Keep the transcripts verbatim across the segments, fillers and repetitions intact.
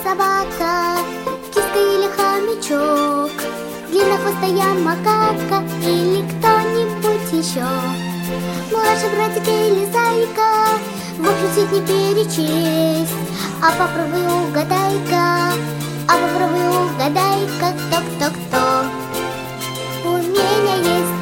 собака, киска или хомячок, длиннохвостая макака или кто-нибудь еще. Младший братик или зайка, в общем всех не перечесть. А попробуй угадай-ка, а попробуй угадай-ка, кто, кто, кто у меня есть.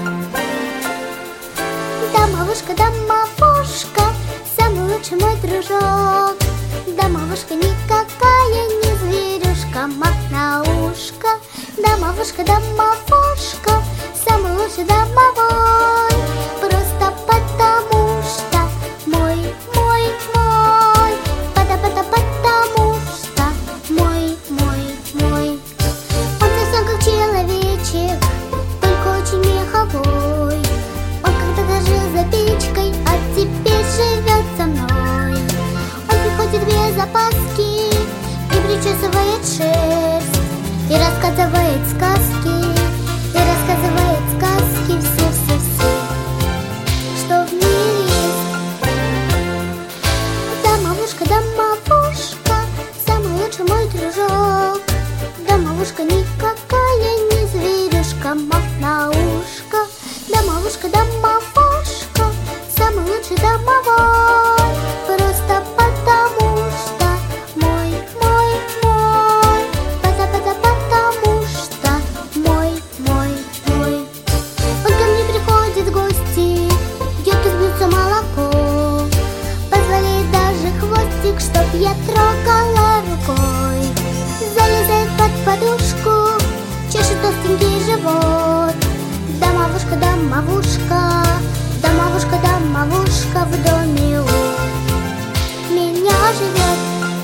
Домовушка, домовушка, самый лучший мой дружок. Домовушка никакая не зверюшка, мах на ушко. Домовушка, домовушка, самый лучший домовой. Просто потому что мой, мой, мой. Пата-пата, потому что мой, мой, мой. Он совсем как человечек, только очень меховой. Он когда-то жил за печкой, а теперь живет со мной. Он приходит без опаски и причесывает шерсть, и рассказывает сказки, и рассказывает сказки все-все-все, что в мире есть. Домовушка, домовушка, самый лучший мой дружок. Домовушка никакая не зверюшка, мах на ушко. Домовушка, домовушка, самый лучший домовой. Просто потому что мой, мой, мой. Пата-пата, потому что мой, мой, мой. Он ко мне приходит в гости, пьет из блюдца молоко, позволяет даже хвостик, чтоб я трогала рукой. Залезает под подушку, чешет толстенький живот. Домовушка, домовушка, домовушка, домовушка в доме у меня живет.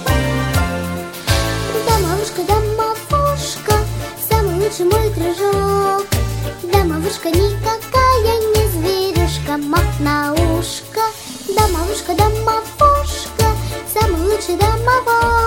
Домовушка, домовушка, самый лучший мой дружок. Домовушка никакая не зверюшка, мах на ушко. Домовушка, домовушка, самый лучший домовой.